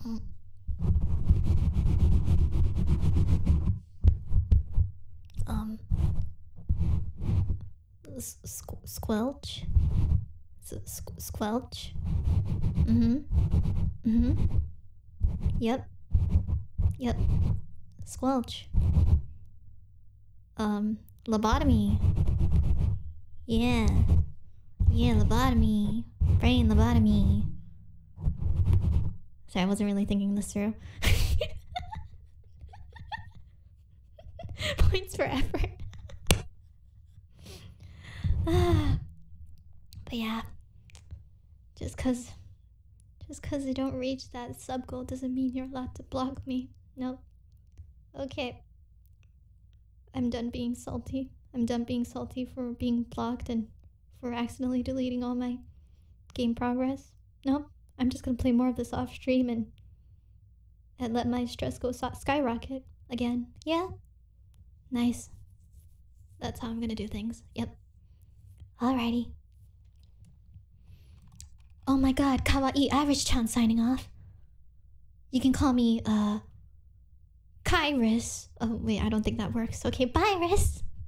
Um, squelch? Squelch? Mm-hmm. Mm-hmm. Yep. Yep. Squelch. Lobotomy. Yeah. Yeah, lobotomy. Brain lobotomy. Sorry, I wasn't really thinking this through. Points for effort. But yeah. Just cause I don't reach that sub goal doesn't mean you're allowed to block me. Nope. Okay. I'm done being salty. I'm done being salty for being blocked and for accidentally deleting all my game progress. Nope. I'm just gonna play more of this off stream and let my stress go skyrocket again. Yeah? Nice. That's how I'm gonna do things. Yep. Alrighty. Oh my god, Kawaii Average-chan signing off. You can call me, Kairis. Oh, wait, I don't think that works. Okay, bye, Iris.